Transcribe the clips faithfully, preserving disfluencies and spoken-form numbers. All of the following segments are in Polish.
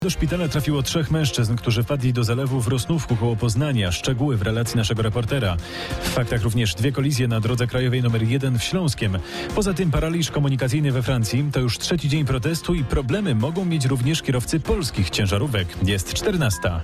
Do szpitala trafiło trzech mężczyzn, którzy wpadli do zalewu w Rosnówku koło Poznania. Szczegóły w relacji naszego reportera. W faktach również dwie kolizje na drodze krajowej nr jeden w Śląskiem. Poza tym paraliż komunikacyjny we Francji. To już trzeci dzień protestu i problemy mogą mieć również kierowcy polskich ciężarówek. Jest czternasta.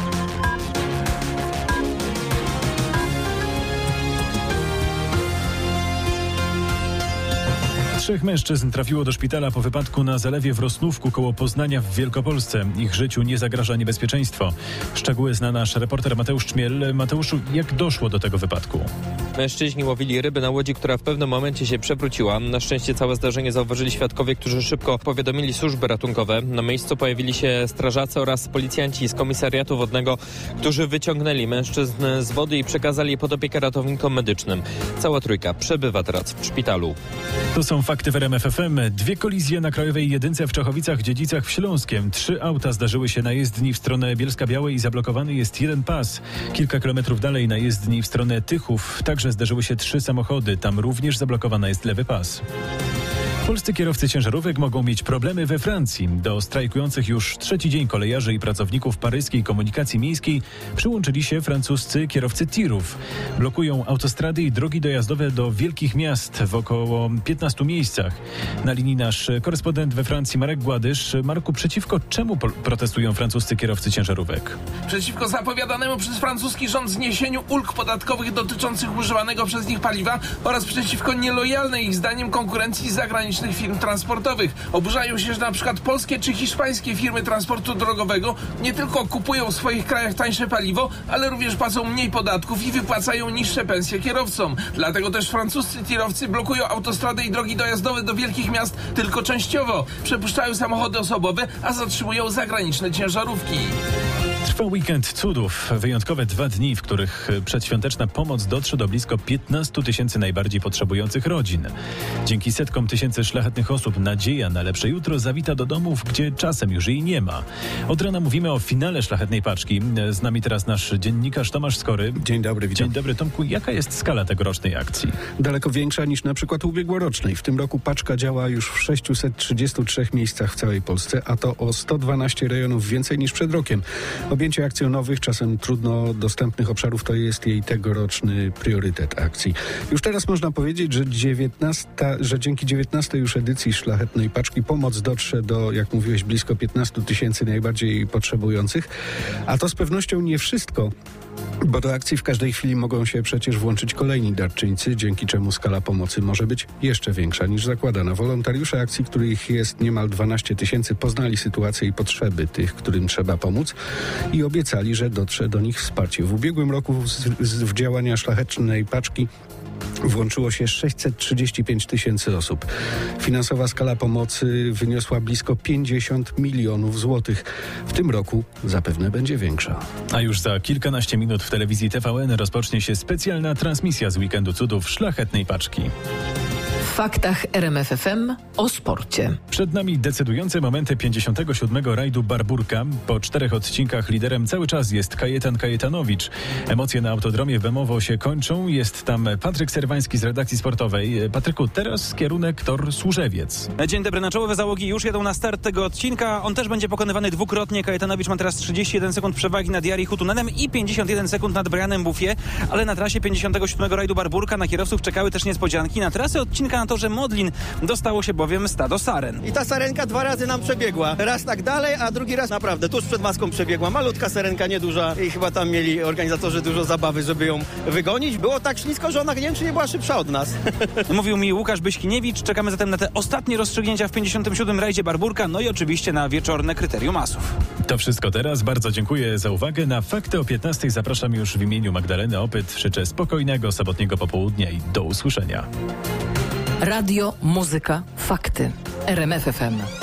Trzech mężczyzn trafiło do szpitala po wypadku na zalewie w Rosnówku koło Poznania w Wielkopolsce. Ich życiu nie zagraża niebezpieczeństwo. Szczegóły zna nasz reporter Mateusz Czmiel. Mateuszu, jak doszło do tego wypadku? Mężczyźni łowili ryby na łodzi, która w pewnym momencie się przewróciła. Na szczęście całe zdarzenie zauważyli świadkowie, którzy szybko powiadomili służby ratunkowe. Na miejscu pojawili się strażacy oraz policjanci z komisariatu wodnego, którzy wyciągnęli mężczyzn z wody i przekazali je pod opiekę ratownikom medycznym. Cała trójka przebywa teraz w szpitalu. To są fakty w R M F F M. Dwie kolizje na krajowej jedynce w Czechowicach-Dziedzicach w Śląskiem. Trzy auta zdarzyły się na jezdni w stronę Bielska-Białej i zablokowany jest jeden pas. Kilka kilometrów dalej na jezdni w stronę Tychów także zdarzyły się trzy samochody. Tam również zablokowana jest lewy pas. Polscy kierowcy ciężarówek mogą mieć problemy we Francji. Do strajkujących już trzeci dzień kolejarzy i pracowników paryskiej komunikacji miejskiej przyłączyli się francuscy kierowcy tirów. Blokują autostrady i drogi dojazdowe do wielkich miast w około piętnastu miejscach. Na linii nasz korespondent we Francji Marek Gładysz. Marku, przeciwko czemu protestują francuscy kierowcy ciężarówek? Przeciwko zapowiadanemu przez francuski rząd zniesieniu ulg podatkowych dotyczących używanego przez nich paliwa oraz przeciwko nielojalnej ich zdaniem konkurencji zagranicznej firm transportowych. Oburzają się, że na przykład polskie czy hiszpańskie firmy transportu drogowego nie tylko kupują w swoich krajach tańsze paliwo, ale również płacą mniej podatków i wypłacają niższe pensje kierowcom. Dlatego też francuscy tirowcy blokują autostrady i drogi dojazdowe do wielkich miast tylko częściowo. Przepuszczają samochody osobowe, a zatrzymują zagraniczne ciężarówki. Trwa weekend cudów. Wyjątkowe dwa dni, w których przedświąteczna pomoc dotrze do blisko piętnastu tysięcy najbardziej potrzebujących rodzin. Dzięki setkom tysięcy szlachetnych osób nadzieja na lepsze jutro zawita do domów, gdzie czasem już jej nie ma. Od rana mówimy o finale Szlachetnej Paczki. Z nami teraz nasz dziennikarz Tomasz Skory. Dzień dobry, witam. Dzień dobry, Tomku. Jaka jest skala tegorocznej akcji? Daleko większa niż na przykład ubiegłorocznej. W tym roku paczka działa już w sześciuset trzydziestu trzech miejscach w całej Polsce, a to o sto dwanaście rejonów więcej niż przed rokiem. Objęcie akcją nowych, czasem trudno dostępnych obszarów to jest jej tegoroczny priorytet akcji. Już teraz można powiedzieć, że, dziewiętnasta, że dzięki dziewiętnastej już edycji Szlachetnej Paczki pomoc dotrze do, jak mówiłeś, blisko piętnastu tysięcy najbardziej potrzebujących. A to z pewnością nie wszystko, bo do akcji w każdej chwili mogą się przecież włączyć kolejni darczyńcy, dzięki czemu skala pomocy może być jeszcze większa niż zakładana. Wolontariusze akcji, których jest niemal dwanaście tysięcy, poznali sytuację i potrzeby tych, którym trzeba pomóc i obiecali, że dotrze do nich wsparcie. W ubiegłym roku w, z, w działania Szlachetnej Paczki włączyło się sześćset trzydzieści pięć tysięcy osób. Finansowa skala pomocy wyniosła blisko pięćdziesiąt milionów złotych. W tym roku zapewne będzie większa. A już za kilkanaście minut w telewizji T V N rozpocznie się specjalna transmisja z Weekendu Cudów Szlachetnej Paczki. W faktach R M F F M o sporcie. Przed nami decydujące momenty pięćdziesiątego siódmego rajdu Barburka. Po czterech odcinkach liderem cały czas jest Kajetan Kajetanowicz. Emocje na autodromie w Bemowo się kończą. Jest tam Patryk Serwański z redakcji sportowej. Patryku, teraz kierunek tor Służewiec. Dzień dobry, na czołowe załogi już jedą na start tego odcinka. On też będzie pokonywany dwukrotnie. Kajetanowicz ma teraz trzydzieści jeden sekund przewagi nad Jari Hutunenem i pięćdziesiąt jeden sekund nad Brianem Buffie, ale na trasie pięćdziesiątego siódmego rajdu Barburka na kierowców czekały też niespodzianki. Na trasę odcinka na torze Modlin dostało się bowiem stado saren. I ta sarenka dwa razy nam przebiegła. Raz tak dalej, a drugi raz naprawdę tuż przed maską przebiegła. Malutka sarenka, nieduża i chyba tam mieli organizatorzy dużo zabawy, żeby ją wygonić. Było tak ślisko, że ona nie wiem, czy nie była szybsza od nas. Mówił mi Łukasz Byśkiniewicz. Czekamy zatem na te ostatnie rozstrzygnięcia w pięćdziesiątym siódmym rajdzie Barburka, no i oczywiście na wieczorne kryterium masów. To wszystko teraz. Bardzo dziękuję za uwagę. Na Fakty o piętnastej zapraszam już w imieniu Magdaleny Opyt. Życzę spokojnego, sobotniego popołudnia i do usłyszenia. Radio, muzyka, fakty. R M F F M.